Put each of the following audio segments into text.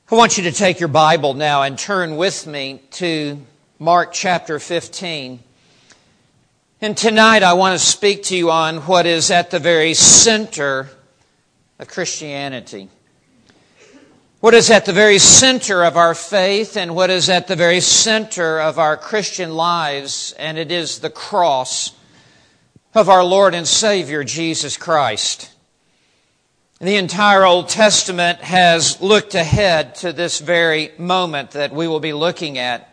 I want you to take your Bible now and turn with me to Mark chapter 15. And tonight I want to speak to you on what is at the very center of Christianity. What is at the very center of our faith and what is at the very center of our Christian lives, and it is the cross of our Lord and Savior, Jesus Christ. The entire Old Testament has looked ahead to this very moment that we will be looking at.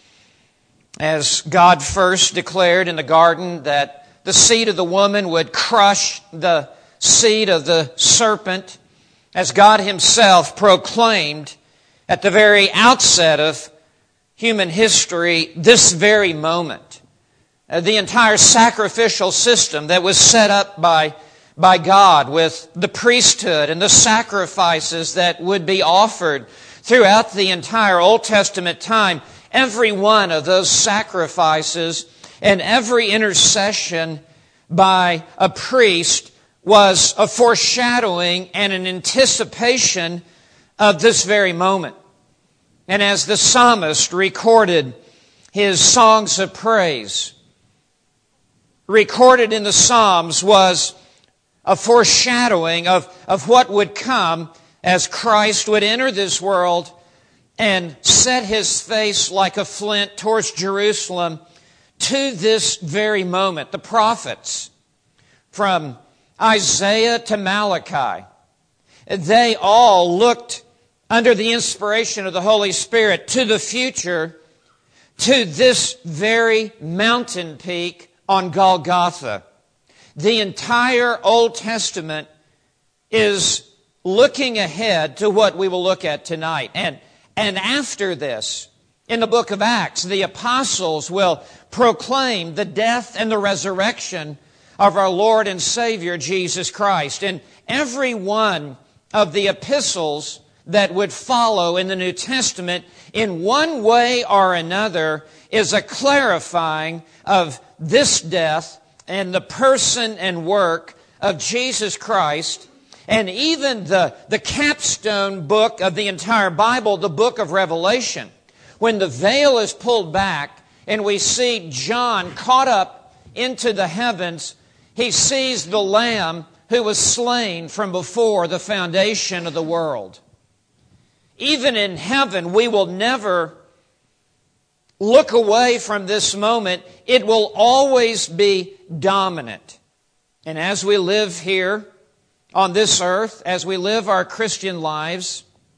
As God first declared in the garden that the seed of the woman would crush the seed of the serpent, as God Himself proclaimed at the very outset of human history this very moment. The entire sacrificial system that was set up by God with the priesthood and the sacrifices that would be offered throughout the entire Old Testament time. Every one of those sacrifices and every intercession by a priest was a foreshadowing and an anticipation of this very moment. And as the psalmist recorded his songs of praise, recorded in the Psalms was a foreshadowing of what would come as Christ would enter this world and set His face like a flint towards Jerusalem to this very moment. The prophets, from Isaiah to Malachi, they all looked under the inspiration of the Holy Spirit to the future, to this very mountain peak on Golgotha. The entire Old Testament is looking ahead to what we will look at tonight. And after this, in the book of Acts, the apostles will proclaim the death and the resurrection of our Lord and Savior, Jesus Christ. And every one of the epistles that would follow in the New Testament, in one way or another, is a clarifying of this death and the person and work of Jesus Christ. And even the capstone book of the entire Bible, the book of Revelation, when the veil is pulled back and we see John caught up into the heavens, he sees the Lamb who was slain from before the foundation of the world. Even in heaven, we will never look away from this moment. It will always be dominant. And as we live here on this earth, as we live our Christian lives,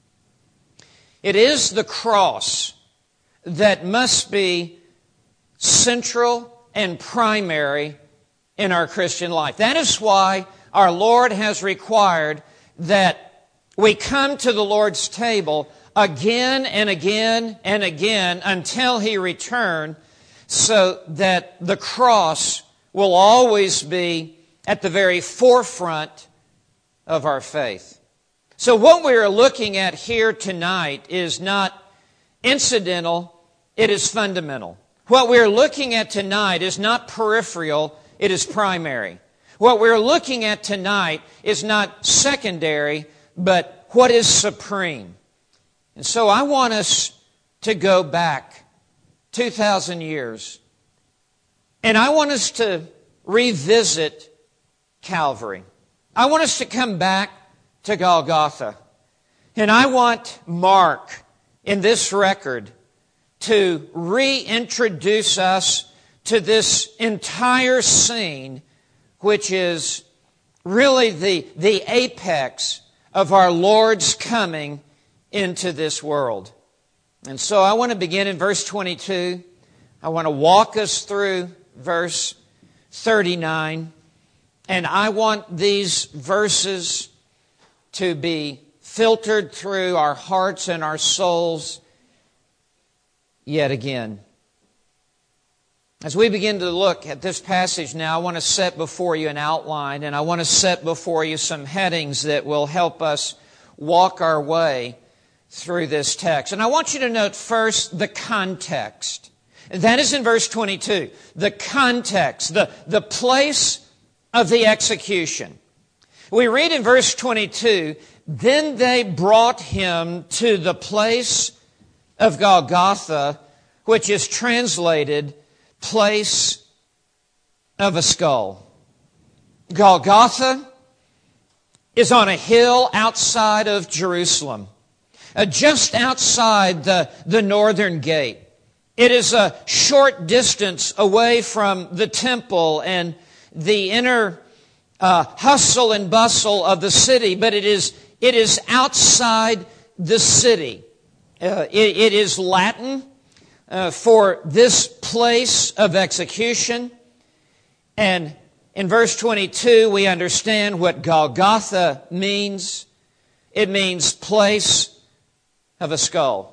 it is the cross that must be central and primary in our Christian life. That is why our Lord has required that we come to the Lord's table again and again and again until He return, so that the cross will always be at the very forefront of our faith. So what we are looking at here tonight is not incidental, it is fundamental. What we are looking at tonight is not peripheral, it is primary. What we're looking at tonight is not secondary, but what is supreme. And so I want us to go back 2,000 years. And I want us to revisit Calvary. I want us to come back to Golgotha. And I want Mark in this record to reintroduce us to this entire scene, which is really the apex of our Lord's coming into this world. And so I want to begin in verse 22. I want to walk us through verse 39. And I want these verses to be filtered through our hearts and our souls yet again. As we begin to look at this passage now, I want to set before you an outline, and I want to set before you some headings that will help us walk our way through this text. And I want you to note first the context. That is in verse 22. The context, the place of the execution. We read in verse 22 Then they brought him to the place of Golgotha, which is translated place of a skull. Golgotha is on a hill outside of Jerusalem, just outside the northern gate. It is a short distance away from the temple and the inner hustle and bustle of the city, but it is outside the city. It is Latin for this place of execution. And in verse 22, we understand what Golgotha means. It means place of a skull.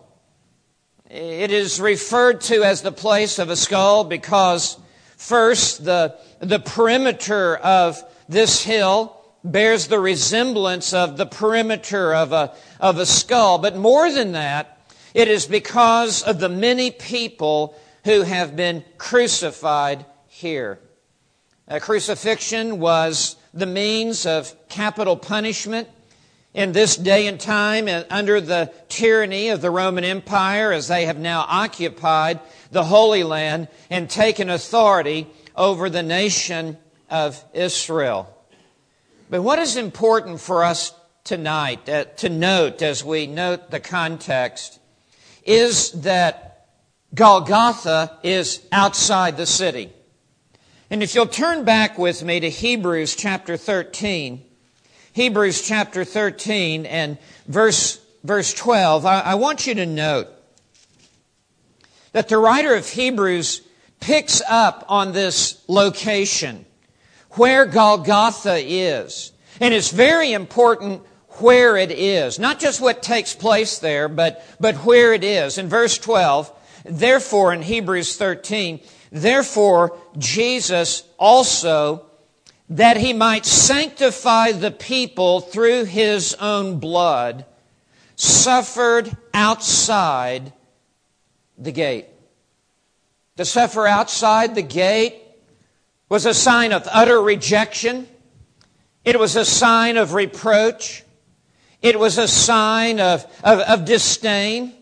It is referred to as the place of a skull because, first, the perimeter of this hill bears the resemblance of the perimeter of a skull. But more than that, it is because of the many people who have been crucified here. Crucifixion was the means of capital punishment in this day and time under the tyranny of the Roman Empire, as they have now occupied the Holy Land and taken authority over the nation of Israel. But what is important for us tonight to note as we note the context is that Golgotha is outside the city. And if you'll turn back with me to Hebrews chapter 13, Hebrews chapter 13 and verse 12, I want you to note that the writer of Hebrews picks up on this location, where Golgotha is. And it's very important where it is. Not just what takes place there, but where it is. In verse 12, therefore in Hebrews 13, therefore Jesus also, that he might sanctify the people through his own blood, suffered outside the gate. To suffer outside the gate was a sign of utter rejection. It was a sign of reproach. It was a sign of disdain.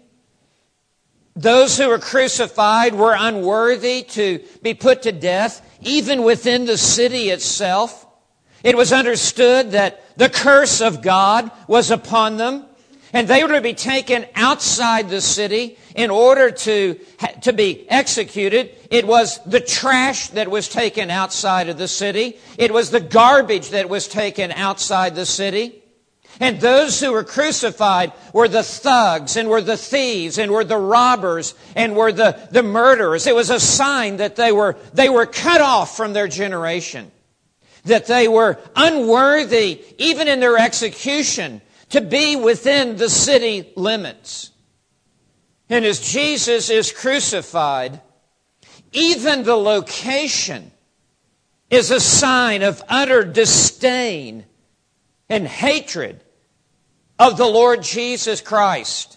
Those who were crucified were unworthy to be put to death, even within the city itself. It was understood that the curse of God was upon them, and they were to be taken outside the city in order to be executed. It was the trash that was taken outside of the city. It was the garbage that was taken outside the city. And those who were crucified were the thugs and were the thieves and were the robbers and were the murderers. It was a sign that they were cut off from their generation, that they were unworthy, even in their execution, to be within the city limits. And as Jesus is crucified, even the location is a sign of utter disdain and hatred of the Lord Jesus Christ.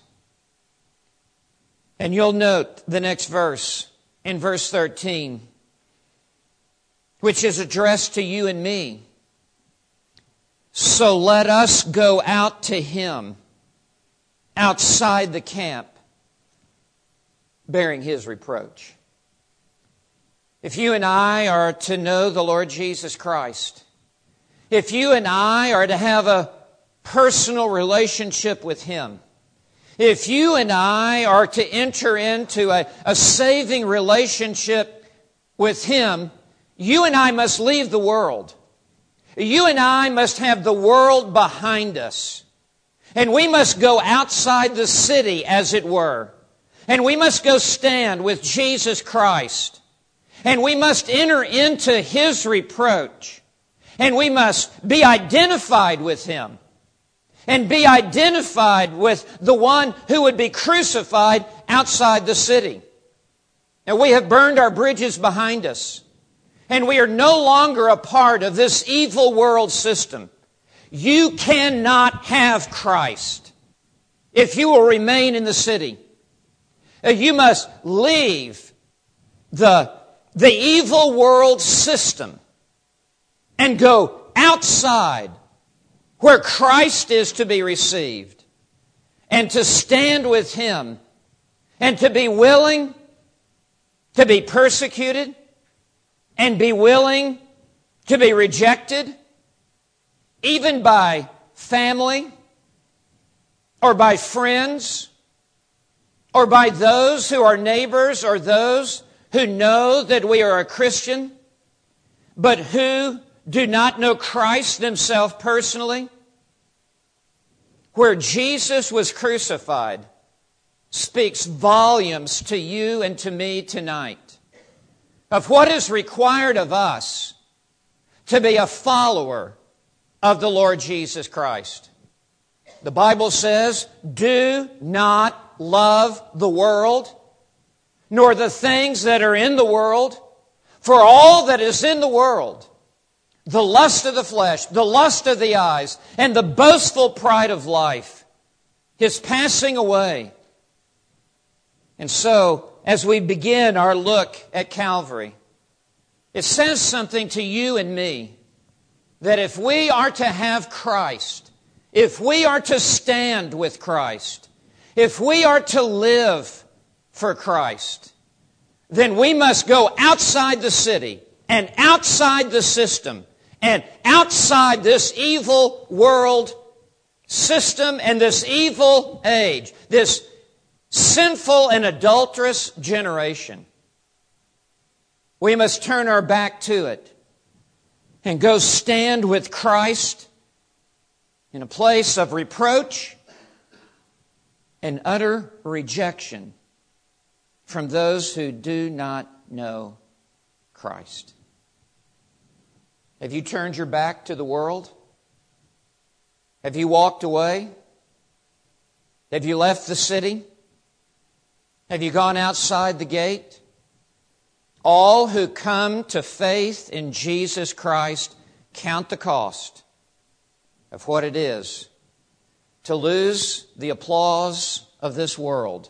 And you'll note the next verse, in verse 13, which is addressed to you and me. So let us go out to him outside the camp, bearing his reproach. If you and I are to know the Lord Jesus Christ, if you and I are to have a personal relationship with him, if you and I are to enter into a saving relationship with him, you and I must leave the world. You and I must have the world behind us. And we must go outside the city, as it were. And we must go stand with Jesus Christ. And we must enter into his reproach. And we must be identified with him. And be identified with the one who would be crucified outside the city. Now, we have burned our bridges behind us. And we are no longer a part of this evil world system. You cannot have Christ if you will remain in the city. You must leave the evil world system and go outside where Christ is to be received, and to stand with Him, and to be willing to be persecuted, and be willing to be rejected, even by family, or by friends, or by those who are neighbors, or those who know that we are a Christian, but who do not know Christ themselves personally. Where Jesus was crucified speaks volumes to you and to me tonight of what is required of us to be a follower of the Lord Jesus Christ. The Bible says, "Do not love the world, nor the things that are in the world, for all that is in the world, the lust of the flesh, the lust of the eyes, and the boastful pride of life, is passing away." And so, as we begin our look at Calvary, it says something to you and me, that if we are to have Christ, if we are to stand with Christ, if we are to live for Christ, then we must go outside the city and outside the system and outside this evil world system and this evil age, this sinful and adulterous generation. We must turn our back to it and go stand with Christ in a place of reproach and utter rejection from those who do not know Christ. Have you turned your back to the world? Have you walked away? Have you left the city? Have you gone outside the gate? All who come to faith in Jesus Christ count the cost of what it is to lose the applause of this world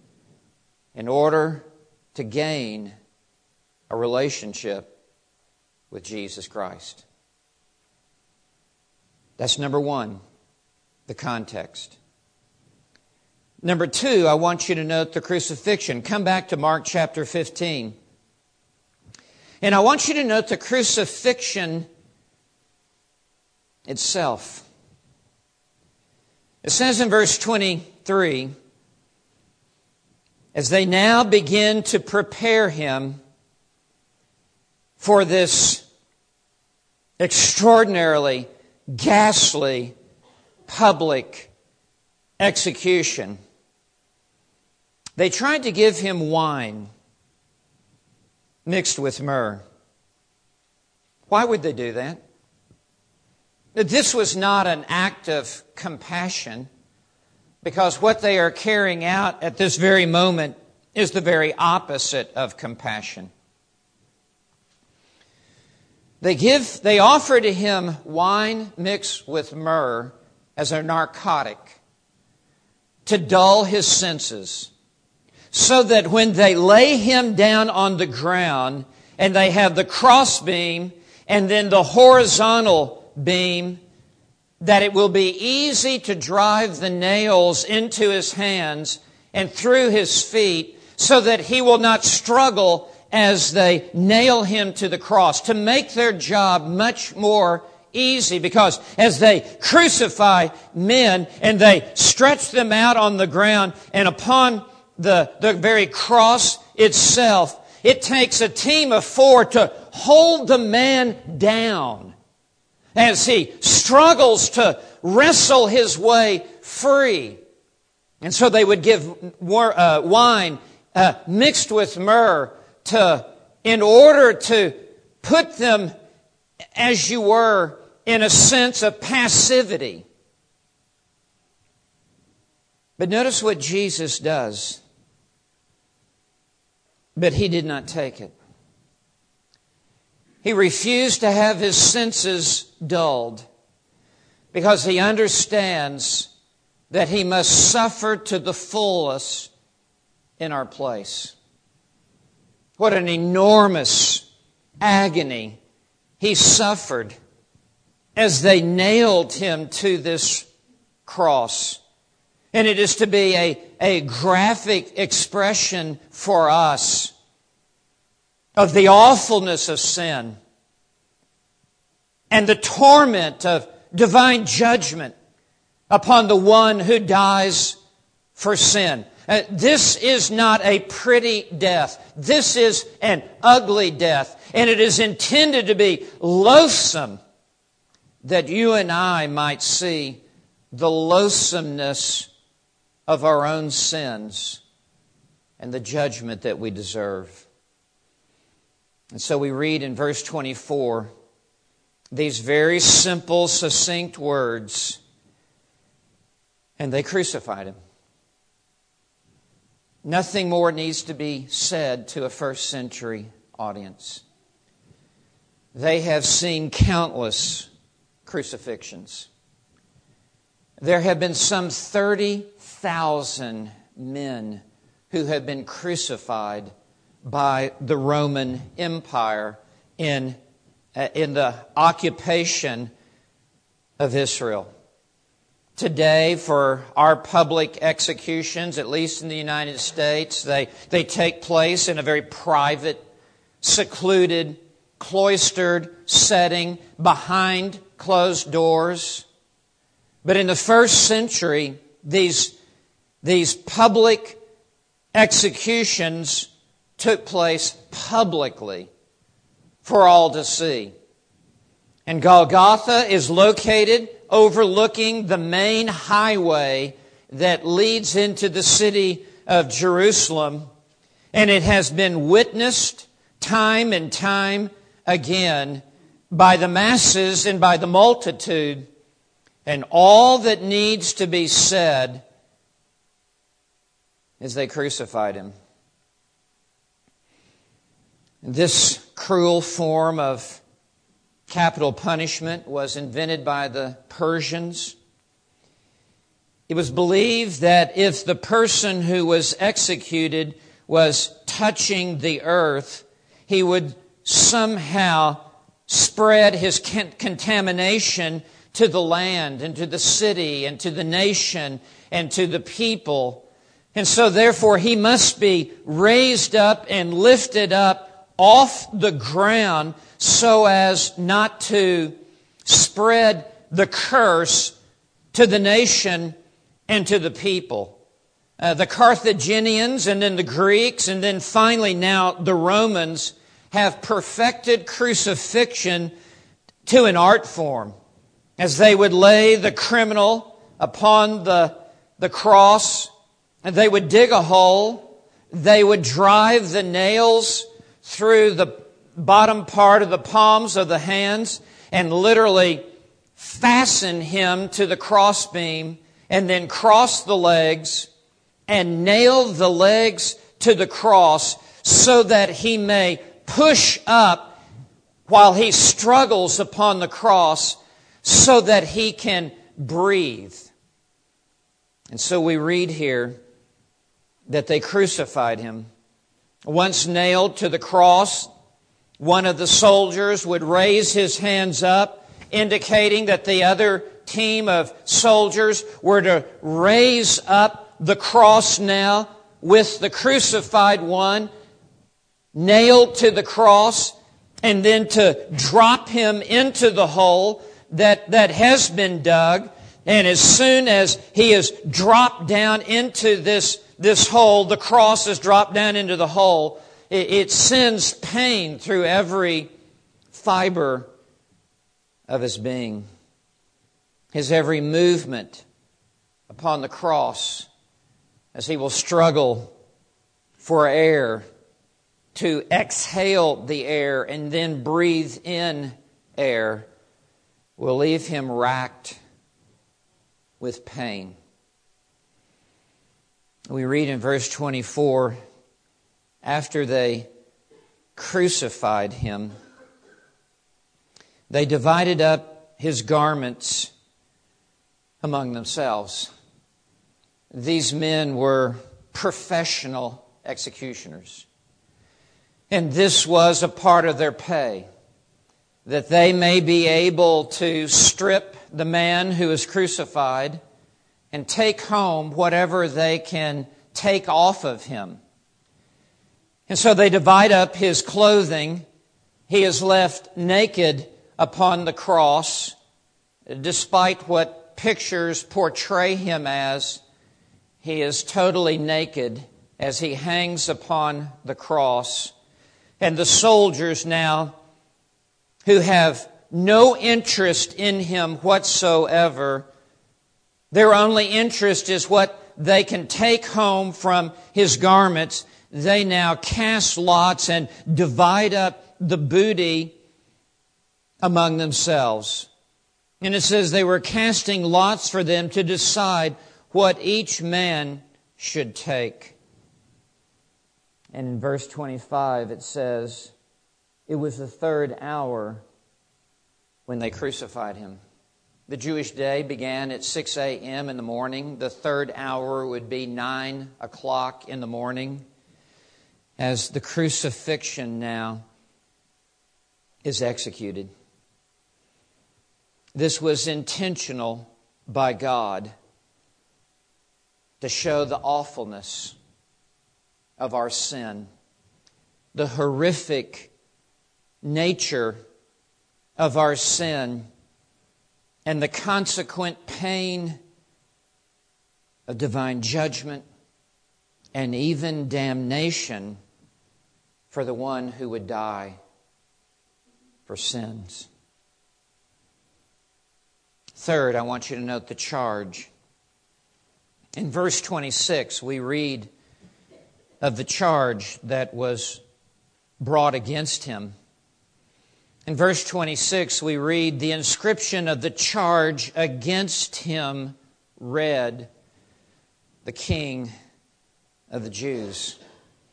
in order to gain a relationship with Jesus Christ. That's number one, the context. Number two, I want you to note the crucifixion. Come back to Mark chapter 15. And I want you to note the crucifixion itself. It says in verse 23, as they now begin to prepare Him for this extraordinarily ghastly public execution, they tried to give Him wine mixed with myrrh. Why would they do that? This was not an act of compassion, because what they are carrying out at this very moment is the very opposite of compassion. They offer to Him wine mixed with myrrh as a narcotic to dull His senses, so that when they lay Him down on the ground and they have the crossbeam and then the horizontal beam, that it will be easy to drive the nails into His hands and through His feet, so that He will not struggle as they nail Him to the cross, to make their job much more easy. Because as they crucify men and they stretch them out on the ground and upon the very cross itself, it takes a team of 4 to hold the man down as he struggles to wrestle his way free. And so they would give wine mixed with myrrh in order to put them, as you were, in a sense of passivity. But notice what Jesus does. But He did not take it. He refused to have His senses dulled, because He understands that He must suffer to the fullest in our place. What an enormous agony He suffered as they nailed Him to this cross. And it is to be a graphic expression for us of the awfulness of sin and the torment of divine judgment upon the one who dies for sin. This is not a pretty death. This is an ugly death. And it is intended to be loathsome, that you and I might see the loathsomeness of our own sins and the judgment that we deserve. And so we read in verse 24 these very simple, succinct words, and they crucified Him. Nothing more needs to be said to a first century audience. They have seen countless crucifixions. There have been some 30,000 men who have been crucified by the Roman Empire in the occupation of Israel. Today, for our public executions, at least in the United States, they take place in a very private, secluded, cloistered setting behind closed doors. But in the first century, these public executions took place publicly for all to see. And Golgotha is located overlooking the main highway that leads into the city of Jerusalem. And it has been witnessed time and time again by the masses and by the multitude. And all that needs to be said is they crucified Him. This cruel form of capital punishment was invented by the Persians. It was believed that if the person who was executed was touching the earth, he would somehow spread his contamination to the land and to the city and to the nation and to the people. And so therefore he must be raised up and lifted up off the ground so as not to spread the curse to the nation and to the people. The Carthaginians and then the Greeks and then finally now the Romans have perfected crucifixion to an art form, as they would lay the criminal upon the cross, and they would dig a hole, they would drive the nails through the bottom part of the palms of the hands and literally fasten Him to the crossbeam and then cross the legs and nail the legs to the cross so that He may push up while He struggles upon the cross so that He can breathe. And so we read here that they crucified Him. Once nailed to the cross, one of the soldiers would raise his hands up, indicating that the other team of soldiers were to raise up the cross now with the crucified one nailed to the cross, and then to drop Him into the hole that has been dug. And as soon as He is dropped down into this hole, the cross is dropped down into the hole, it sends pain through every fiber of His being. His every movement upon the cross, as He will struggle for air, to exhale the air and then breathe in air, will leave Him racked with pain. We read in verse 24, after they crucified Him, they divided up His garments among themselves. These men were professional executioners, and this was a part of their pay. that they may be able to strip the man who is crucified and take home whatever they can take off of him. And so they divide up his clothing. He is left naked upon the cross, despite what pictures portray him as. He is totally naked as he hangs upon the cross. And the soldiers now, who have no interest in him whatsoever, their only interest is what they can take home from his garments. They now cast lots and divide up the booty among themselves. And it says they were casting lots for them to decide what each man should take. And in verse 25 it says, it was the third hour when they crucified him. The Jewish day began at 6 a.m. in the morning. The third hour would be 9 o'clock in the morning, as the crucifixion now is executed. This was intentional by God to show the awfulness of our sin, the horrific nature of our sin, and the consequent pain of divine judgment and even damnation for the one who would die for sins. Third, I want you to note the charge. In verse 26, we read of the charge that was brought against him. In verse 26, we read, the inscription of the charge against him read, the King of the Jews.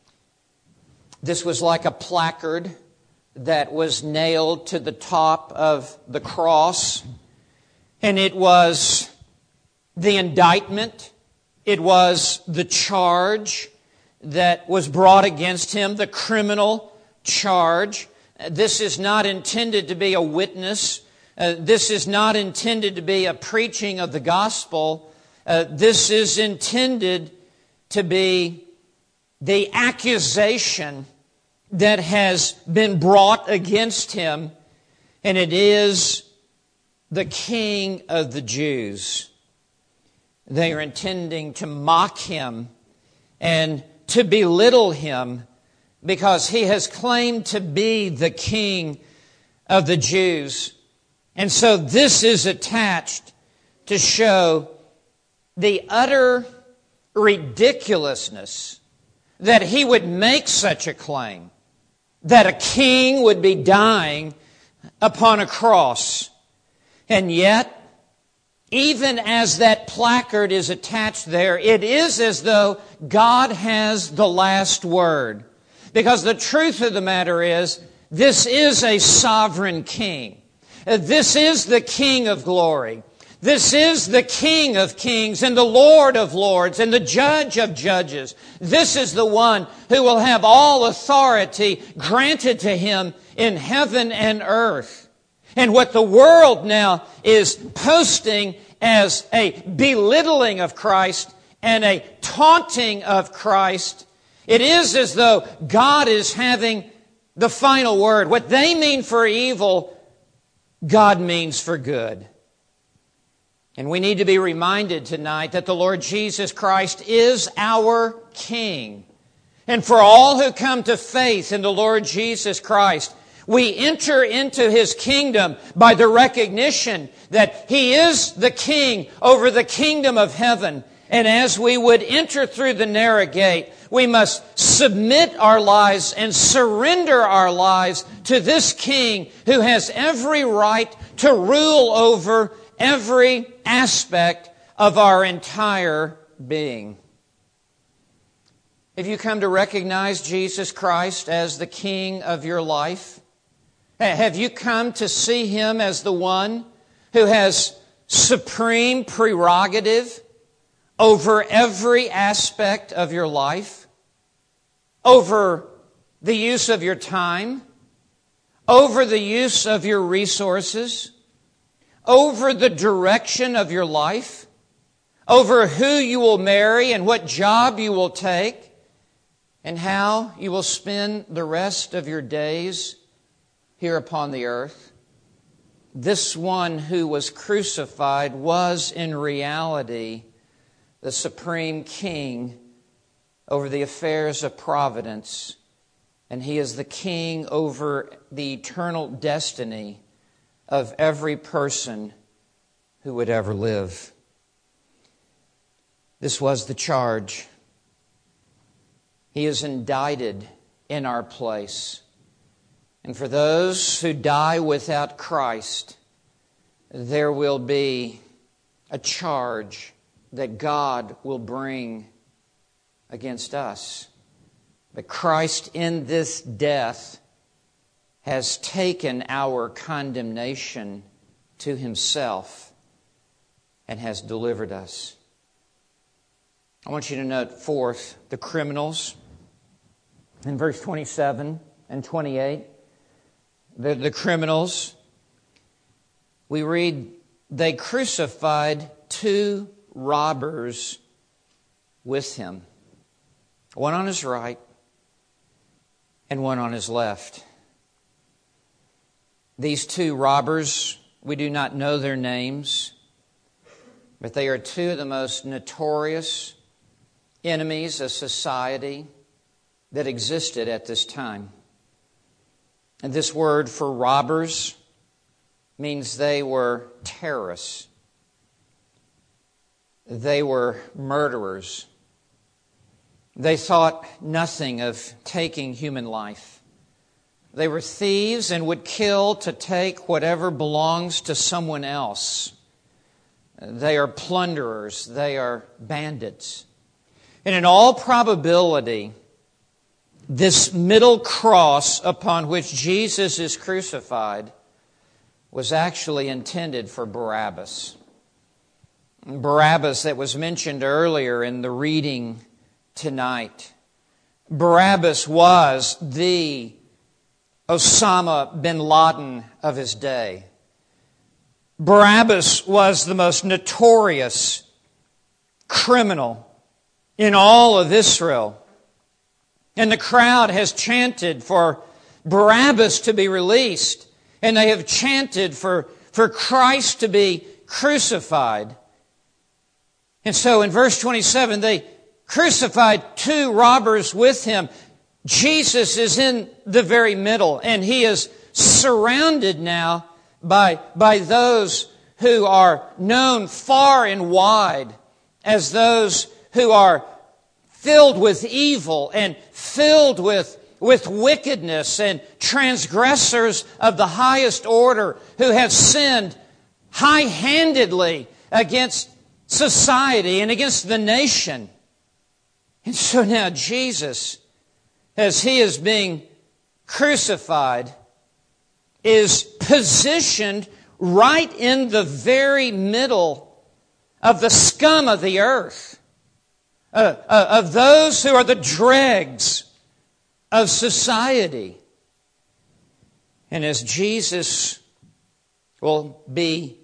This was like a placard that was nailed to the top of the cross, and it was the indictment, it was the charge that was brought against him, the criminal charge. This is not intended to be a witness. This is not intended to be a preaching of the gospel. This is intended to be the accusation that has been brought against him, and it is the King of the Jews. They are intending to mock him and to belittle him because he has claimed to be the King of the Jews. And so this is attached to show the utter ridiculousness that he would make such a claim, that a king would be dying upon a cross. And yet, even as that placard is attached there, it is as though God has the last word. Because the truth of the matter is, this is a sovereign king. This is the King of glory. This is the King of kings and the Lord of lords and the Judge of judges. This is the one who will have all authority granted to him in heaven and earth. And what the world now is posting as a belittling of Christ and a taunting of Christ, it is as though God is having the final word. What they mean for evil, God means for good. And we need to be reminded tonight that the Lord Jesus Christ is our King. And for all who come to faith in the Lord Jesus Christ, we enter into His kingdom by the recognition that He is the King over the kingdom of heaven. And as we would enter through the narrow gate, we must submit our lives and surrender our lives to this King who has every right to rule over every aspect of our entire being. If you come to recognize Jesus Christ as the King of your life, have you come to see Him as the one who has supreme prerogative over every aspect of your life, over the use of your time, over the use of your resources, over the direction of your life, over who you will marry and what job you will take, and how you will spend the rest of your days here upon the earth. This one who was crucified was in reality the supreme king over the affairs of providence, and He is the king over the eternal destiny of every person who would ever live. This was the charge. He is indicted in our place. And for those who die without Christ, there will be a charge that God will bring against us. But Christ in this death has taken our condemnation to Himself and has delivered us. I want you to note, fourth, the criminals. In verse 27 and 28, the criminals, we read, they crucified 2 robbers with Him, one on His right and one on His left. These 2 robbers, we do not know their names, but they are 2 of the most notorious enemies of society that existed at this time. And this word for robbers means they were terrorists. They were murderers. They thought nothing of taking human life. They were thieves and would kill to take whatever belongs to someone else. They are plunderers. They are bandits. And in all probability, this middle cross upon which Jesus is crucified was actually intended for Barabbas. Barabbas that was mentioned earlier in the reading tonight. Barabbas was the Osama bin Laden of his day. Barabbas was the most notorious criminal in all of Israel. And the crowd has chanted for Barabbas to be released. And they have chanted for Christ to be crucified. And so in verse 27, they crucified 2 robbers with Him. Jesus is in the very middle, and He is surrounded now by those who are known far and wide as those who are filled with evil and filled with wickedness and transgressors of the highest order who have sinned high-handedly against society and against the nation. And so now Jesus, as He is being crucified, is positioned right in the very middle of the scum of the earth, of those who are the dregs of society. And as Jesus will be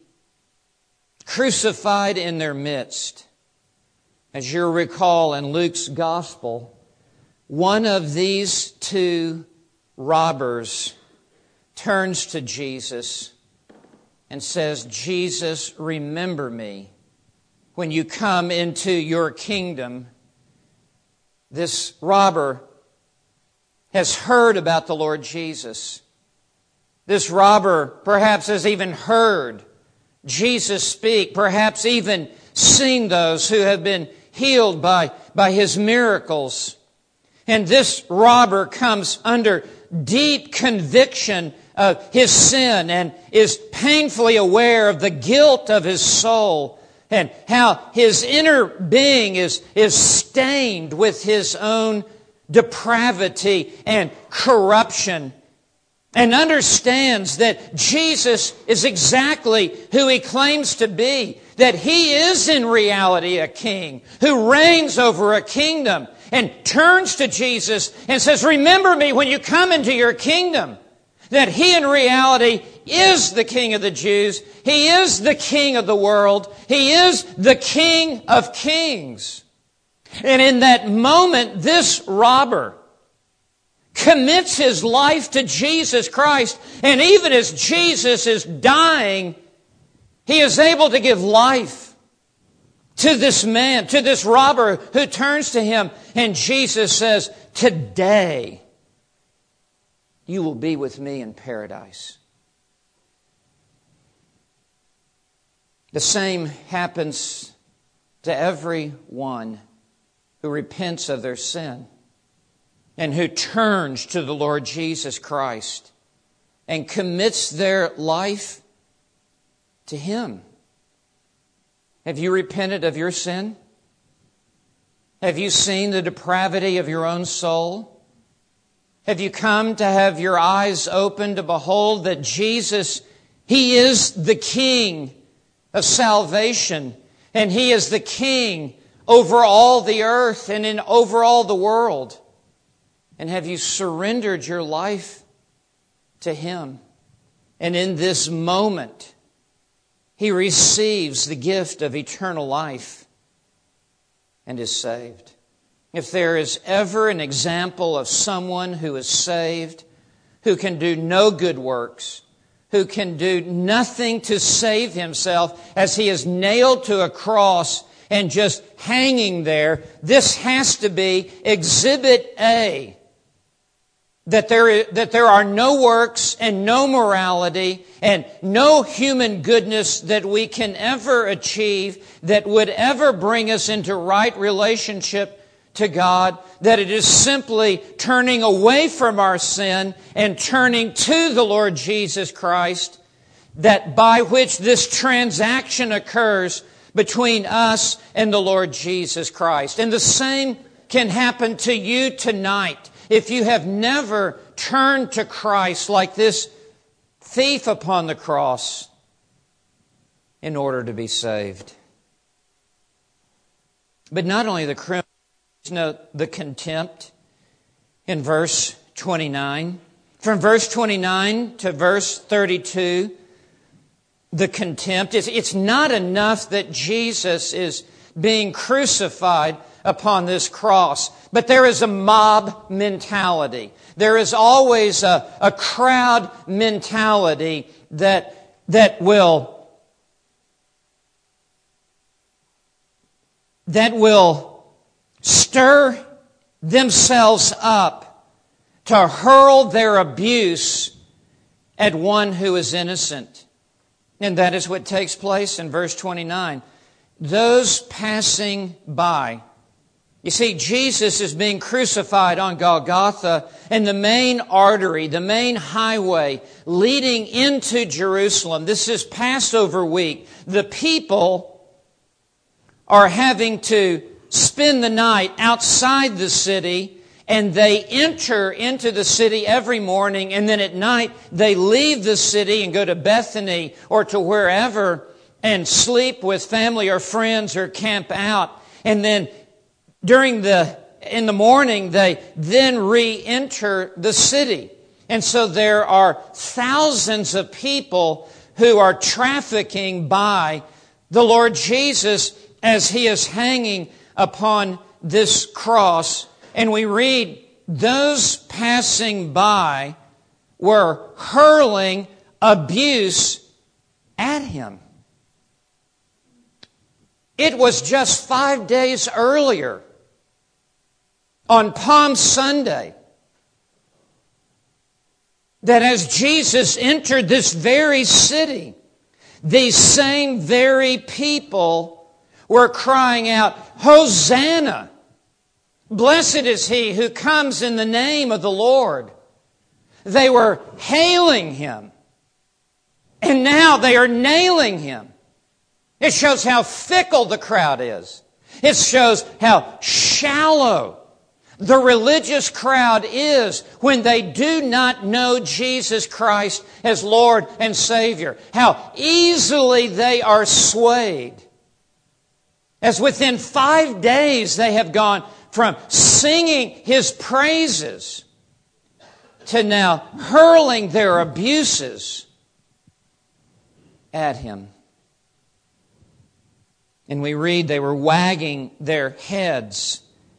crucified in their midst, as you recall in Luke's Gospel, one of these 2 robbers turns to Jesus and says, Jesus, remember me when you come into your kingdom. This robber has heard about the Lord Jesus. This robber perhaps has even heard Jesus speak, perhaps even seen those who have been healed by His miracles. And this robber comes under deep conviction of his sin and is painfully aware of the guilt of his soul and how his inner being is stained with his own depravity and corruption, and understands that Jesus is exactly who He claims to be, that He is in reality a king who reigns over a kingdom, and turns to Jesus and says, remember me when you come into your kingdom. That He in reality is the King of the Jews. He is the King of the world. He is the King of kings. And in that moment, this robber commits his life to Jesus Christ. And even as Jesus is dying, he is able to give life to this man, to this robber who turns to him. And Jesus says, "Today you will be with me in paradise." The same happens to everyone who repents of their sin and who turns to the Lord Jesus Christ and commits their life to Him. Have you repented of your sin? Have you seen the depravity of your own soul? Have you come to have your eyes open to behold that Jesus, He is the King of salvation, and He is the King over all the earth and over all the world? And have you surrendered your life to Him? And in this moment, he receives the gift of eternal life and is saved. If there is ever an example of someone who is saved, who can do no good works, who can do nothing to save himself as he is nailed to a cross and just hanging there, this has to be Exhibit A. That there are no works and no morality and no human goodness that we can ever achieve that would ever bring us into right relationship to God, that it is simply turning away from our sin and turning to the Lord Jesus Christ, that by which this transaction occurs between us and the Lord Jesus Christ. And the same can happen to you tonight. If you have never turned to Christ like this thief upon the cross in order to be saved. But not only the criminal, note the contempt in verse 29. From verse 29 to verse 32, the contempt. It's not enough that Jesus is being crucified upon this cross, but there is a mob mentality. There is always a crowd mentality that will stir themselves up to hurl their abuse at one who is innocent. And that is what takes place in verse 29. Those passing by. You see, Jesus is being crucified on Golgotha, and the main artery, the main highway leading into Jerusalem, this is Passover week. The people are having to spend the night outside the city, and they enter into the city every morning, and then at night they leave the city and go to Bethany or to wherever and sleep with family or friends or camp out. And then in the morning, they then re-enter the city. And so there are thousands of people who are trafficking by the Lord Jesus as He is hanging upon this cross. And we read, those passing by were hurling abuse at Him. It was just 5 days earlier, on Palm Sunday, that as Jesus entered this very city, these same very people were crying out, "Hosanna! Blessed is He who comes in the name of the Lord." They were hailing Him, and now they are nailing Him. It shows how fickle the crowd is. It shows how shallow the religious crowd is when they do not know Jesus Christ as Lord and Savior. How easily they are swayed. As within 5 days they have gone from singing His praises to now hurling their abuses at him. And we read they were wagging their heads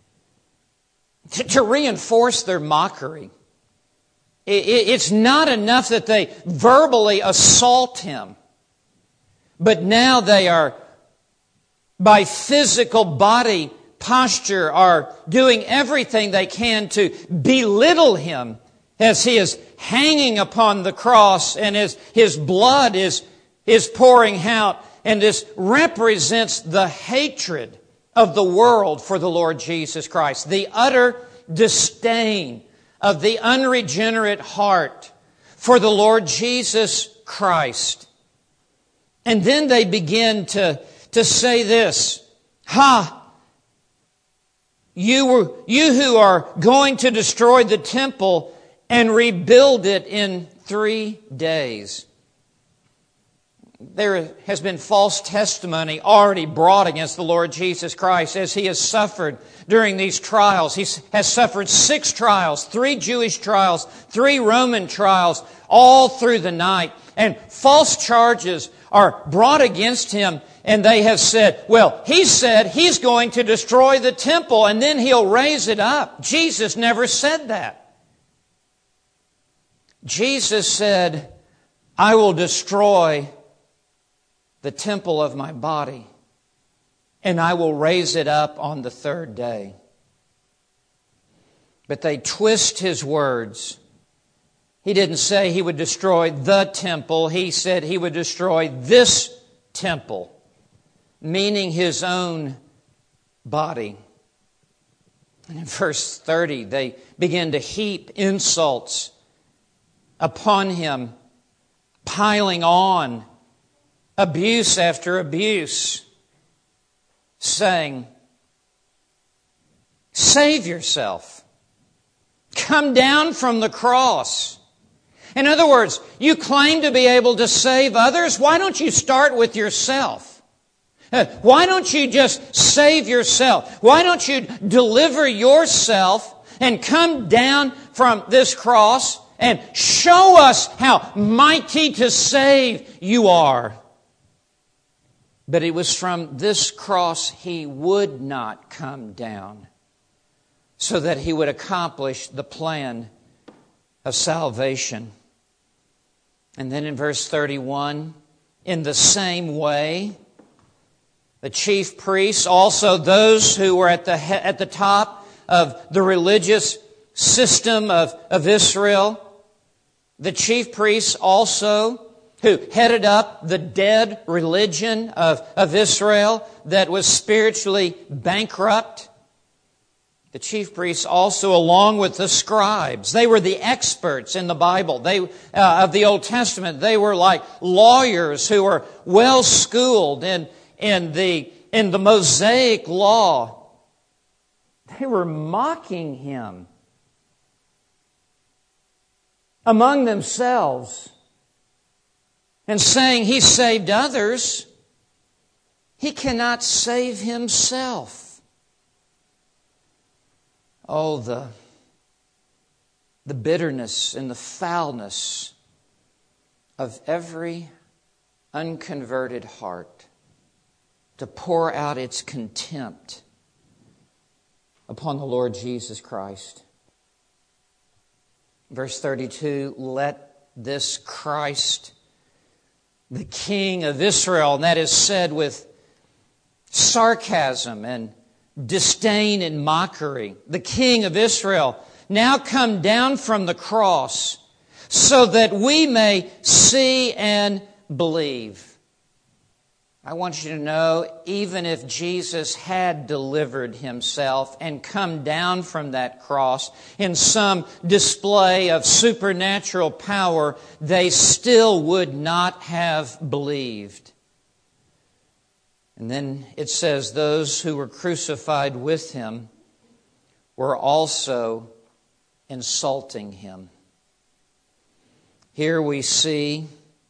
to reinforce their mockery. It's not enough that they verbally assault him, but now they are, by physical body posture, are doing everything they can to belittle him as he is hanging upon the cross and as his blood is pouring out. And this represents the hatred of the world for the Lord Jesus Christ, the utter disdain of the unregenerate heart for the Lord Jesus Christ. And then they begin to say this, you who are going to destroy the temple and rebuild it in 3 days. There has been false testimony already brought against the Lord Jesus Christ as He has suffered during these trials. He has suffered 6 trials, 3 Jewish trials, 3 Roman trials, all through the night. And false charges are brought against Him, and they have said, well, He said He's going to destroy the temple and then He'll raise it up. Jesus never said that. Jesus said, I will destroy the temple of my body, and I will raise it up on the 3rd day. But they twist His words. He didn't say He would destroy the temple. He said He would destroy this temple, meaning His own body. And in verse 30, they begin to heap insults upon Him, piling on abuse after abuse, saying, save yourself. Come down from the cross. In other words, you claim to be able to save others. Why don't you start with yourself? Why don't you just save yourself? Why don't you deliver yourself and come down from this cross and show us how mighty to save you are? But it was from this cross He would not come down, so that He would accomplish the plan of salvation. And then in verse 31, in the same way, the chief priests, also those who were at the top of the religious system of Israel, the chief priests also, who headed up the dead religion of Israel that was spiritually bankrupt. The chief priests also, along with the scribes, they were the experts in the Bible of the Old Testament. They were like lawyers who were well schooled in the Mosaic law. They were mocking Him among themselves and saying He saved others. He cannot save Himself. Oh, the bitterness and the foulness of every unconverted heart to pour out its contempt upon the Lord Jesus Christ. Verse 32, let this Christ, the King of Israel, and that is said with sarcasm and disdain and mockery, the King of Israel, now come down from the cross so that we may see and believe. I want you to know, even if Jesus had delivered Himself and come down from that cross in some display of supernatural power, they still would not have believed. And then it says, those who were crucified with Him were also insulting Him. Here we see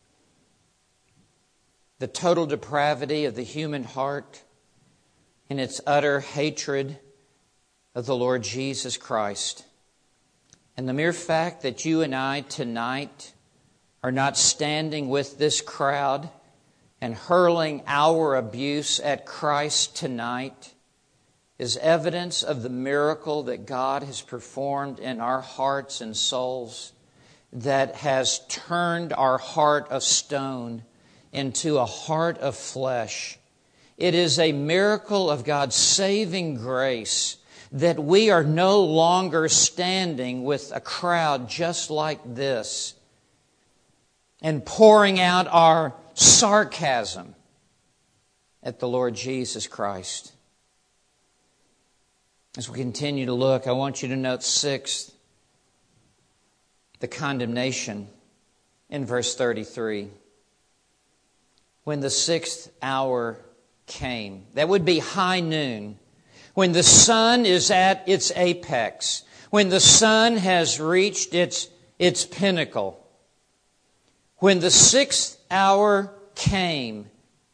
the total depravity of the human heart and its utter hatred of the Lord Jesus Christ. And the mere fact that you and I tonight are not standing with this crowd and hurling our abuse at Christ tonight is evidence of the miracle that God has performed in our hearts and souls that has turned our heart of stone into a heart of flesh. It is a miracle of God's saving grace that we are no longer standing with a crowd just like this and pouring out our sarcasm at the Lord Jesus Christ. As we continue to look, I want you to note sixth, the condemnation in verse 33. When the 6th hour came, that would be high noon, when the sun is at its apex, when the sun has reached its pinnacle. When the 6th hour came,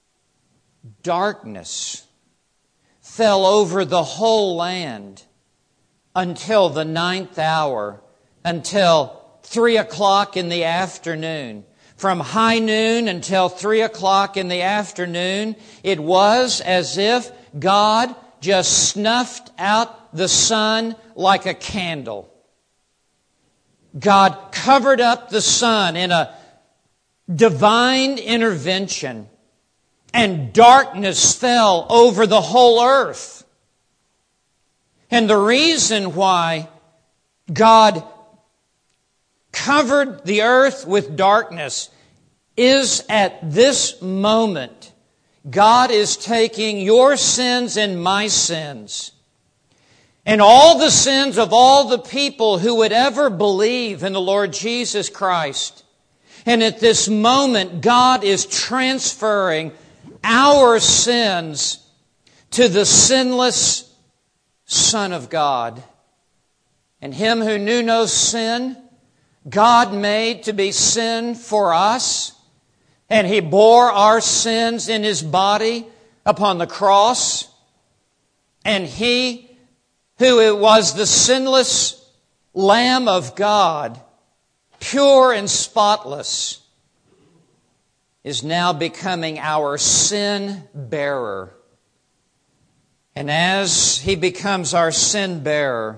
darkness fell over the whole land until the 9th hour, until 3 o'clock in the afternoon. From high noon until 3 o'clock in the afternoon, it was as if God just snuffed out the sun like a candle. God covered up the sun in a divine intervention, and darkness fell over the whole earth. And the reason why God covered the earth with darkness is at this moment, God is taking your sins and my sins and all the sins of all the people who would ever believe in the Lord Jesus Christ. And at this moment, God is transferring our sins to the sinless Son of God. And Him who knew no sin, God made to be sin for us. And He bore our sins in His body upon the cross. And He who was the sinless Lamb of God, pure and spotless, is now becoming our sin bearer. And as He becomes our sin bearer,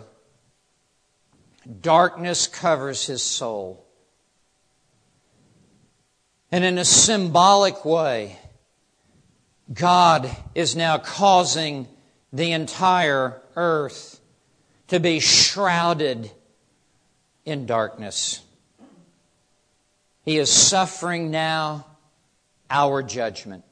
darkness covers His soul. And in a symbolic way, God is now causing the entire earth to be shrouded in darkness. He is suffering now our judgment.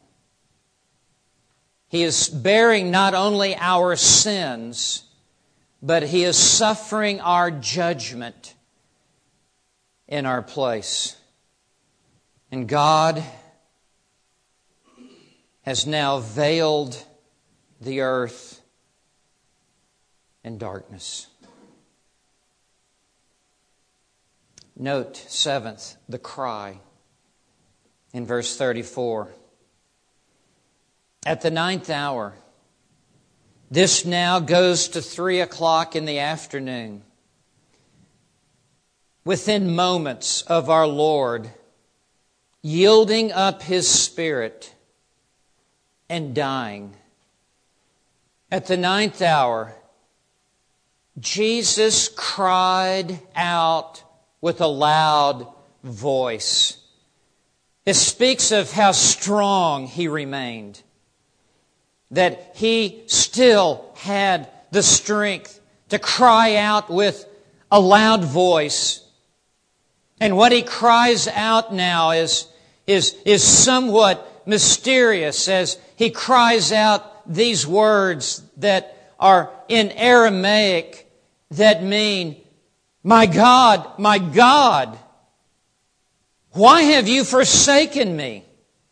He is bearing not only our sins, but He is suffering our judgment in our place. And God has now veiled the earth in darkness. Note, seventh, the cry in verse 34. At the 9th hour, this now goes to 3 o'clock in the afternoon. Within moments of our Lord yielding up His Spirit and dying, at the 9th hour, Jesus cried out with a loud voice. It speaks of how strong He remained, that He still had the strength to cry out with a loud voice. And what He cries out now is somewhat mysterious, as He cries out these words that are in Aramaic that mean, my God, why have you forsaken me?"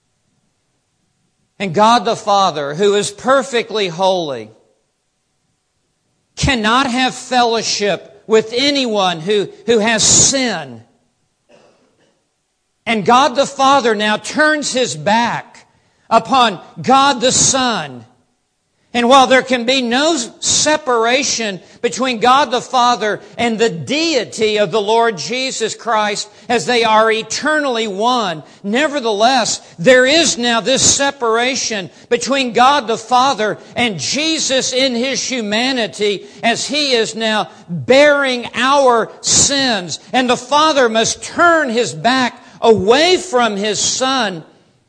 And God the Father, who is perfectly holy, cannot have fellowship with anyone who has sin. And God the Father now turns His back upon God the Son And while there can be no separation between God the Father and the deity of the Lord Jesus Christ, as they are eternally one, nevertheless, there is now this separation between God the Father and Jesus in His humanity, as He is now bearing our sins. And the Father must turn His back away from His Son.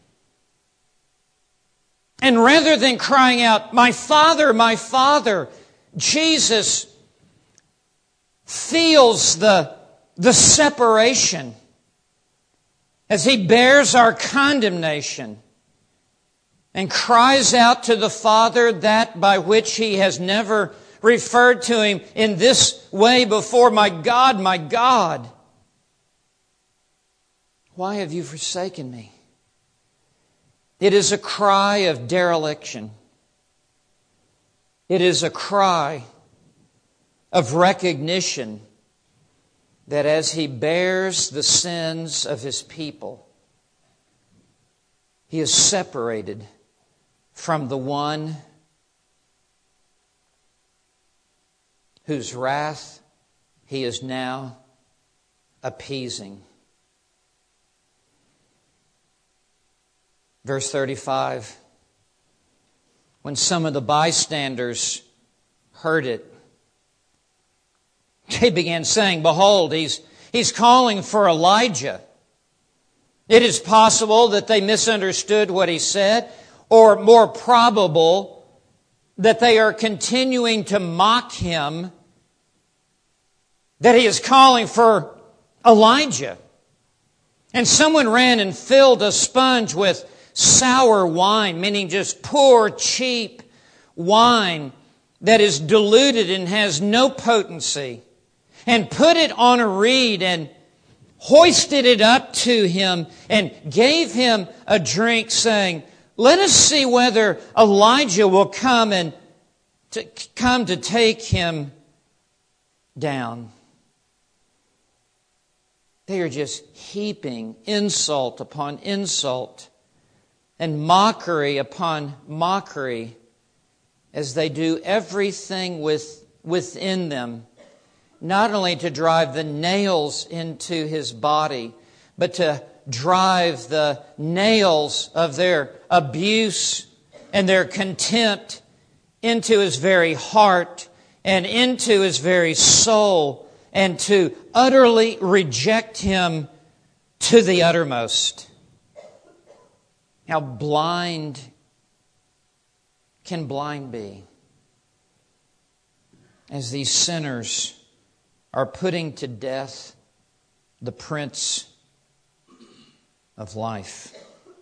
And rather than crying out, my Father, Jesus feels the separation as He bears our condemnation and cries out to the Father that by which He has never referred to Him in this way before. My God, why have you forsaken me? It is a cry of dereliction. It is a cry of recognition that as He bears the sins of His people, He is separated from the one whose wrath He is now appeasing. Verse 35, when some of the bystanders heard it, they began saying, behold, he's calling for Elijah. It is possible that they misunderstood what he said, or more probable that they are continuing to mock him, that he is calling for Elijah. And someone ran and filled a sponge with sour wine, meaning just poor, cheap wine that is diluted and has no potency, and put it on a reed and hoisted it up to him and gave him a drink, saying, let us see whether Elijah will come to take him down. They are just heaping insult upon insult and mockery upon mockery as they do everything within them, not only to drive the nails into his body, but to drive the nails of their abuse and their contempt into his very heart and into his very soul, and to utterly reject him to the uttermost. How blind can blind be as these sinners are putting to death the Prince of Life.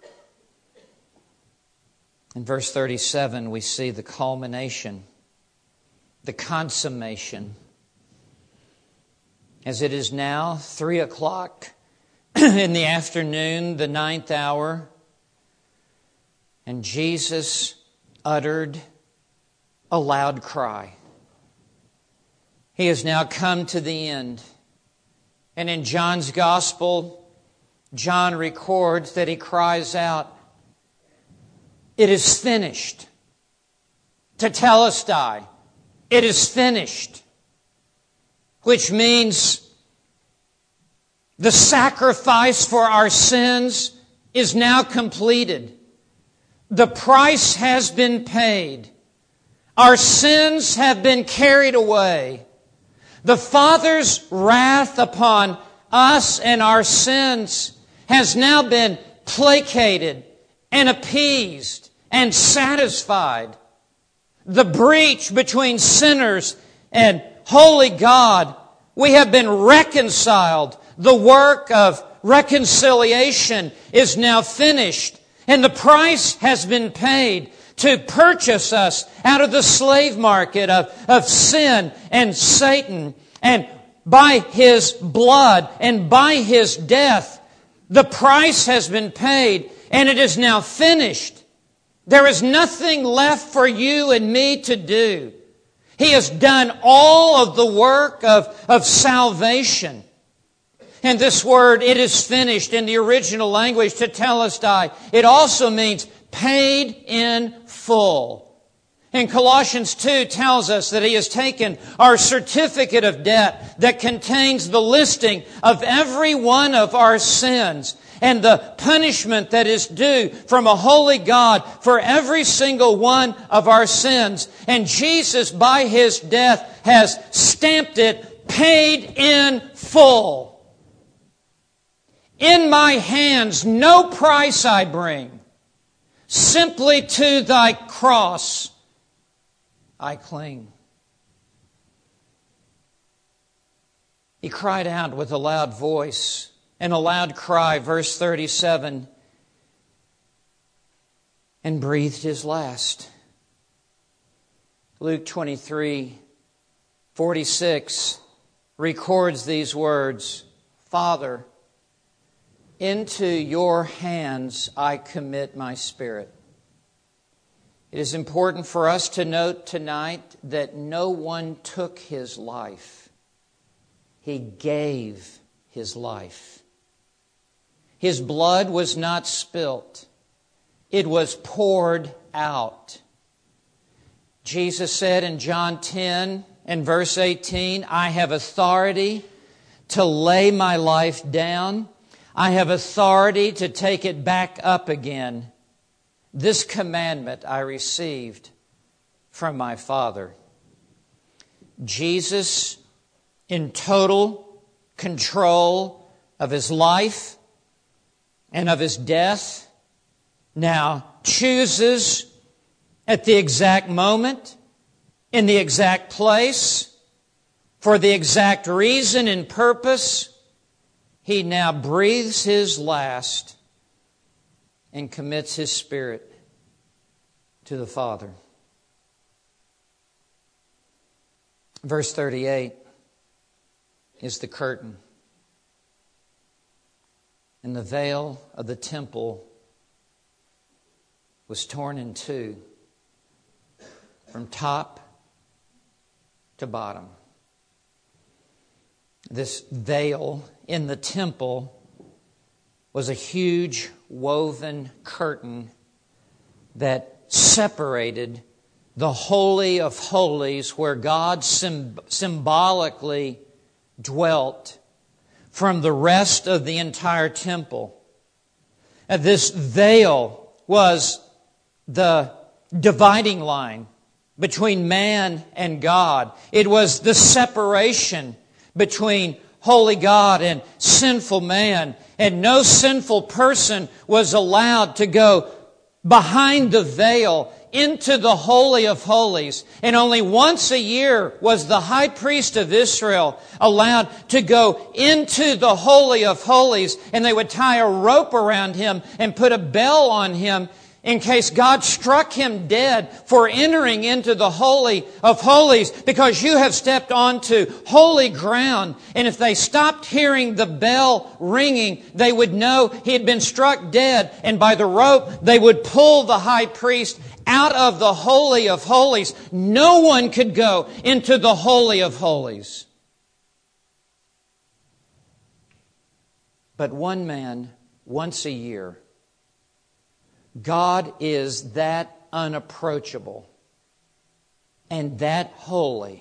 In verse 37, we see the culmination, the consummation. As it is now 3 o'clock in the afternoon, the 9th hour, and Jesus uttered a loud cry. He has now come to the end. And in John's Gospel, John records that he cries out, it is finished. Tetelestai, it is finished. Which means the sacrifice for our sins is now completed. The price has been paid. Our sins have been carried away. The Father's wrath upon us and our sins has now been placated and appeased and satisfied. The breach between sinners and holy God, we have been reconciled. The work of reconciliation is now finished. And the price has been paid to purchase us out of the slave market of sin and Satan. And by His blood and by His death, the price has been paid and it is now finished. There is nothing left for you and me to do. He has done all of the work of salvation. And this word, it is finished, in the original language, tetelestai, it also means paid in full. And Colossians 2 tells us that He has taken our certificate of debt that contains the listing of every one of our sins and the punishment that is due from a holy God for every single one of our sins. And Jesus, by His death, has stamped it, paid in full. In my hands no price I bring, simply to Thy cross I cling. He cried out with a loud voice and a loud cry, verse 37, and breathed His last. Luke 23:46 records these words, Father, into Your hands I commit my spirit. It is important for us to note tonight that no one took His life. He gave His life. His blood was not spilt. It was poured out. Jesus said in John 10 and verse 18, I have authority to lay my life down. I have authority to take it back up again. This commandment I received from my Father. Jesus, in total control of His life and of His death, now chooses at the exact moment, in the exact place, for the exact reason and purpose, He now breathes His last and commits His spirit to the Father. Verse 38 is the curtain. And the veil of the temple was torn in two from top to bottom. This veil in the temple was a huge woven curtain that separated the Holy of Holies, where God symbolically dwelt, from the rest of the entire temple. And this veil was the dividing line between man and God. It was the separation between holy God and sinful man. And no sinful person was allowed to go behind the veil into the Holy of Holies. And only once a year was the high priest of Israel allowed to go into the Holy of Holies. And they would tie a rope around him and put a bell on him in case God struck him dead for entering into the Holy of Holies, because you have stepped onto holy ground. And if they stopped hearing the bell ringing, they would know he had been struck dead. And by the rope, they would pull the high priest out of the Holy of Holies. No one could go into the Holy of Holies. But one man, once a year. God is that unapproachable and that holy,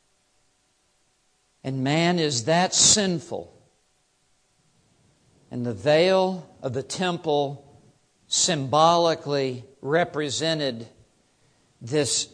and man is that sinful. And the veil of the temple symbolically represented this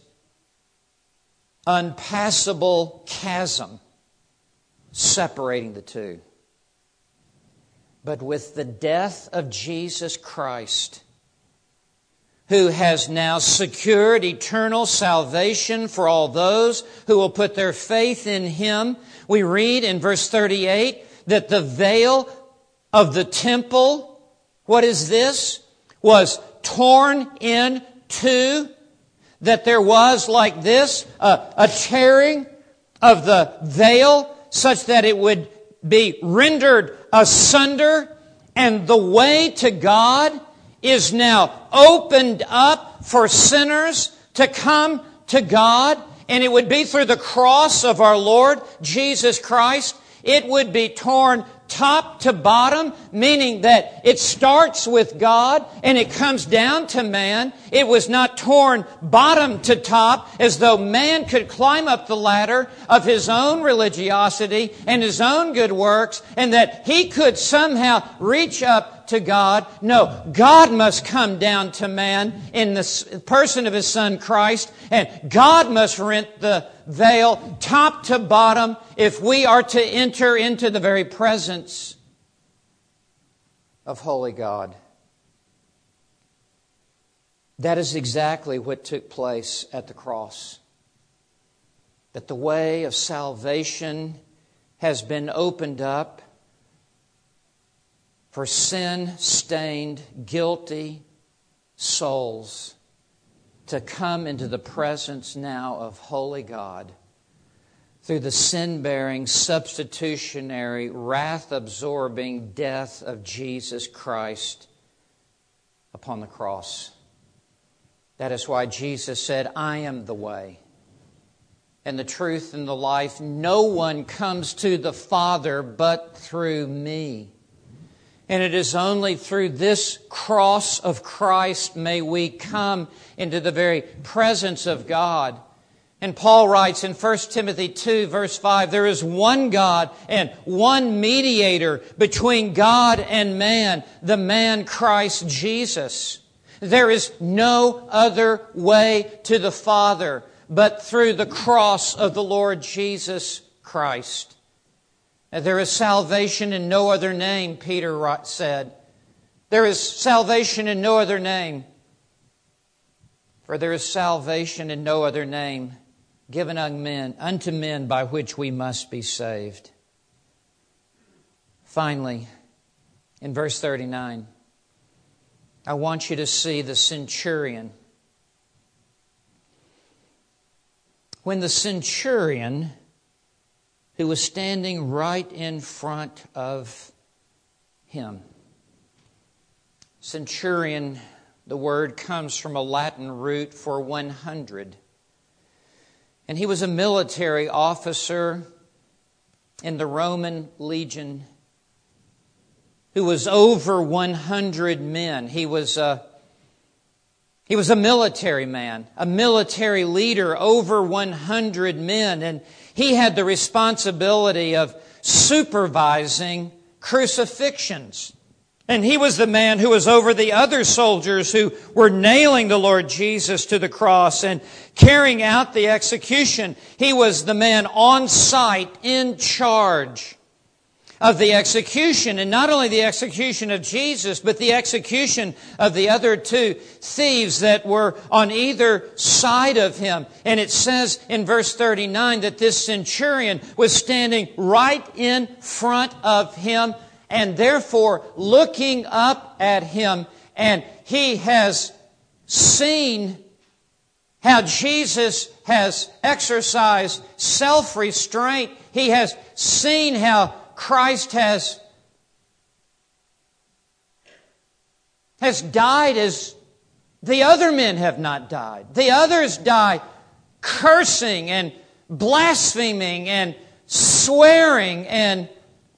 unpassable chasm separating the two. But with the death of Jesus Christ, who has now secured eternal salvation for all those who will put their faith in Him, we read in verse 38 that the veil of the temple, what is this? Was torn in two, that there was like this, a tearing of the veil such that it would be rendered asunder, and the way to God is now opened up for sinners to come to God, and it would be through the cross of our Lord Jesus Christ. It would be torn top to bottom, meaning that it starts with God and it comes down to man. It was not torn bottom to top as though man could climb up the ladder of his own religiosity and his own good works and that he could somehow reach up to God. No, God must come down to man in the person of His Son Christ, and God must rent the veil top to bottom if we are to enter into the very presence of holy God. That is exactly what took place at the cross. That the way of salvation has been opened up for sin-stained, guilty souls to come into the presence now of holy God through the sin-bearing, substitutionary, wrath-absorbing death of Jesus Christ upon the cross. That is why Jesus said, I am the way and the truth and the life. No one comes to the Father but through me. And it is only through this cross of Christ may we come into the very presence of God. And Paul writes in 1 Timothy 2, verse 5, there is one God and one mediator between God and man, the man Christ Jesus. There is no other way to the Father but through the cross of the Lord Jesus Christ. There is salvation in no other name, Peter said. There is salvation in no other name. For there is salvation in no other name given unto men by which we must be saved. Finally, in verse 39, I want you to see the centurion. When the centurion, who was standing right in front of him. Centurion, the word comes from a Latin root for 100. And he was a military officer in the Roman legion who was over 100 men. He was a military man, a military leader, over 100 men. And he had the responsibility of supervising crucifixions. And he was the man who was over the other soldiers who were nailing the Lord Jesus to the cross and carrying out the execution. He was the man on site, in charge of the execution, and not only the execution of Jesus, but the execution of the other two thieves that were on either side of him. And it says in verse 39 that this centurion was standing right in front of him and therefore looking up at him. And he has seen how Jesus has exercised self-restraint. He has seen how Christ has died as the other men have not died. The others die cursing and blaspheming and swearing and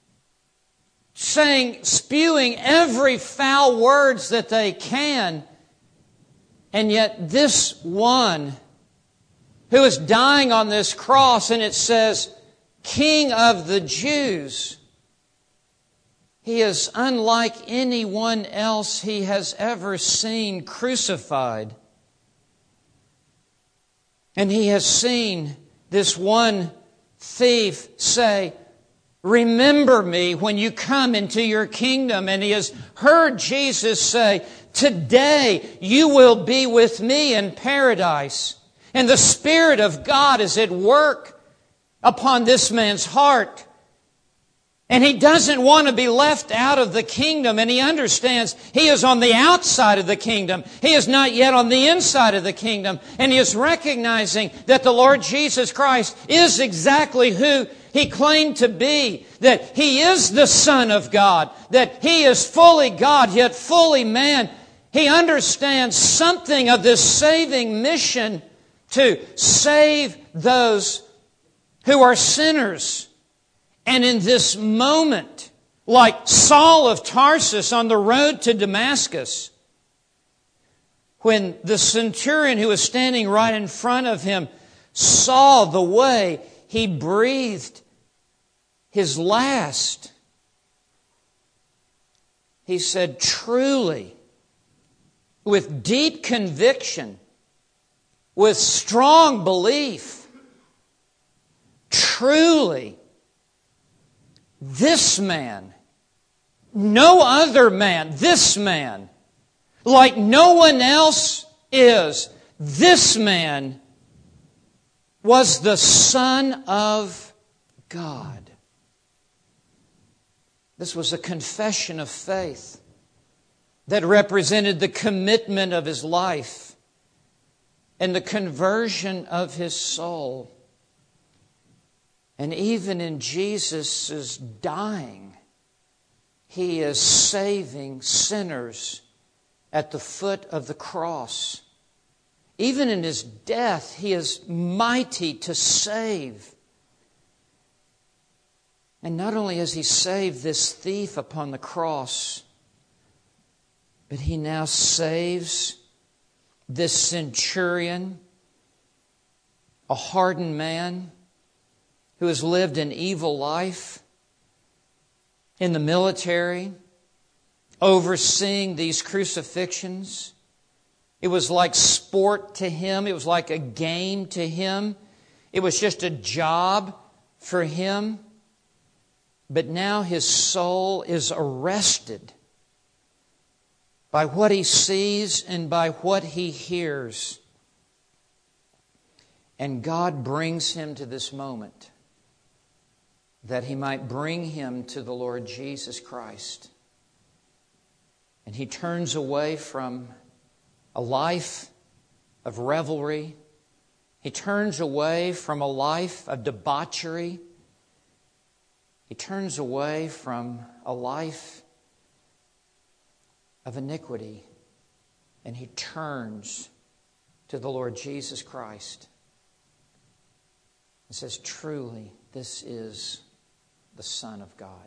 spewing every foul words that they can. And yet this one who is dying on this cross, and it says, King of the Jews, he is unlike anyone else he has ever seen crucified. And he has seen this one thief say, remember me when you come into your kingdom. And he has heard Jesus say, today you will be with me in paradise. And the Spirit of God is at work upon this man's heart. And he doesn't want to be left out of the kingdom. And he understands he is on the outside of the kingdom. He is not yet on the inside of the kingdom. And he is recognizing that the Lord Jesus Christ is exactly who He claimed to be. That He is the Son of God. That He is fully God, yet fully man. He understands something of this saving mission to save those who are sinners. And in this moment, like Saul of Tarsus on the road to Damascus. When the centurion who was standing right in front of him saw the way he breathed his last, he said, truly, with deep conviction, with strong belief, truly, this man, no other man, this man, like no one else is, this man was the Son of God. This was a confession of faith that represented the commitment of his life and the conversion of his soul. And even in Jesus' dying, He is saving sinners at the foot of the cross. Even in His death, He is mighty to save. And not only has He saved this thief upon the cross, but He now saves this centurion, a hardened man who has lived an evil life in the military, overseeing these crucifixions. It was like sport to him. It was like a game to him. It was just a job for him. But now his soul is arrested by what he sees and by what he hears. And God brings him to this moment that He might bring him to the Lord Jesus Christ. And he turns away from a life of revelry. He turns away from a life of debauchery. He turns away from a life of iniquity. And he turns to the Lord Jesus Christ and says, truly, this is the Son of God.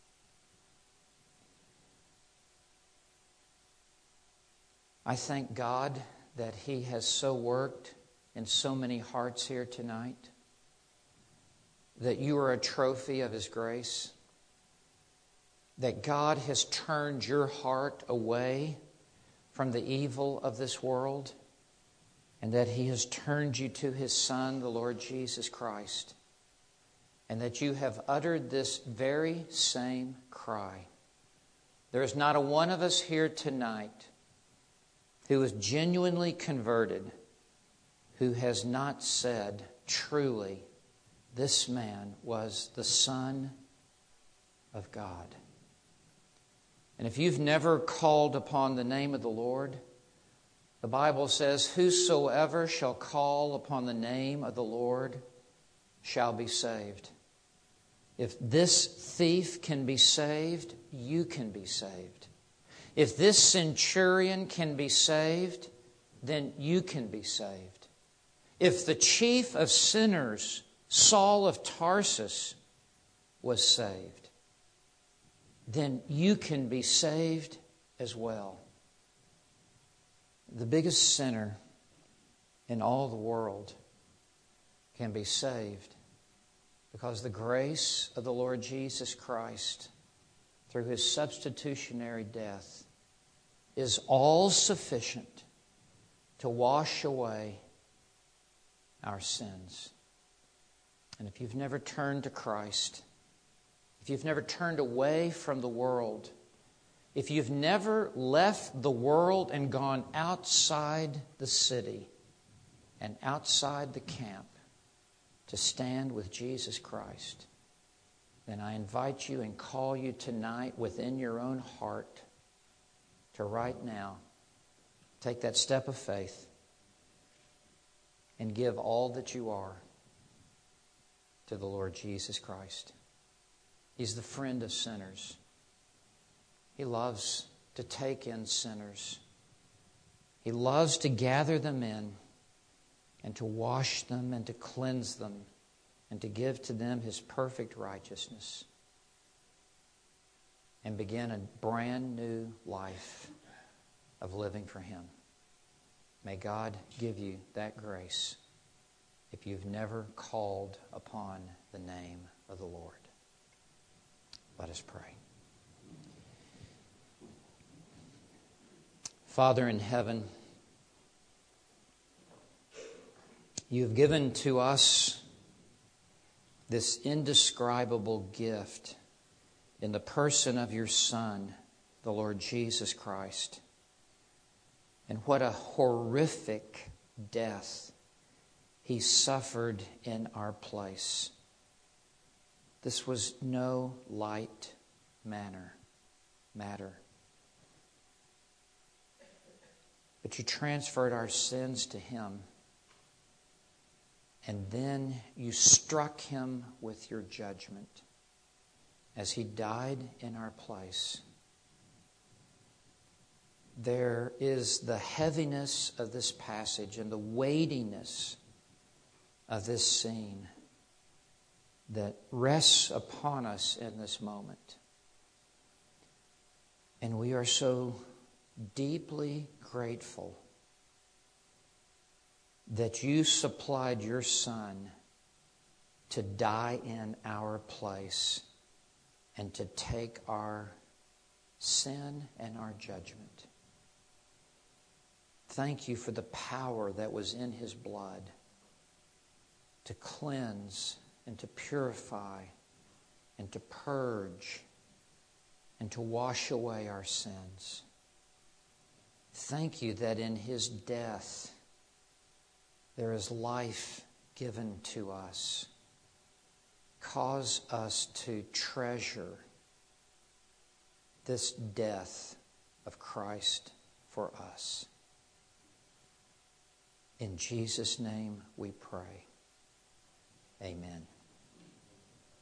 I thank God that He has so worked in so many hearts here tonight, that you are a trophy of His grace, that God has turned your heart away from the evil of this world, and that He has turned you to His Son, the Lord Jesus Christ, and that you have uttered this very same cry. There is not a one of us here tonight who is genuinely converted who has not said, truly, this man was the Son of God. And if you've never called upon the name of the Lord, the Bible says, whosoever shall call upon the name of the Lord shall be saved. If this thief can be saved, you can be saved. If this centurion can be saved, then you can be saved. If the chief of sinners, Saul of Tarsus, was saved, then you can be saved as well. The biggest sinner in all the world can be saved because the grace of the Lord Jesus Christ, through His substitutionary death, is all sufficient to wash away our sins. And if you've never turned to Christ, if you've never turned away from the world, if you've never left the world and gone outside the city and outside the camp to stand with Jesus Christ, then I invite you and call you tonight within your own heart to right now take that step of faith and give all that you are to the Lord Jesus Christ. He's the friend of sinners. He loves to take in sinners. He loves to gather them in and to wash them and to cleanse them and to give to them His perfect righteousness. and begin a brand new life of living for Him. May God give you that grace if you've never called upon the name of the Lord. Let us pray. Father in heaven, You've given to us this indescribable gift in the person of Your Son, the Lord Jesus Christ. And what a horrific death He suffered in our place. This was no light matter. But You transferred our sins to Him. And then You struck Him with Your judgment as He died in our place. There is the heaviness of this passage and the weightiness of this scene that rests upon us in this moment. And we are so deeply grateful that You supplied Your Son to die in our place and to take our sin and our judgment. Thank You for the power that was in His blood to cleanse and to purify and to purge and to wash away our sins. Thank You that in His death there is life given to us. Cause us to treasure this death of Christ for us. In Jesus' name we pray. Amen.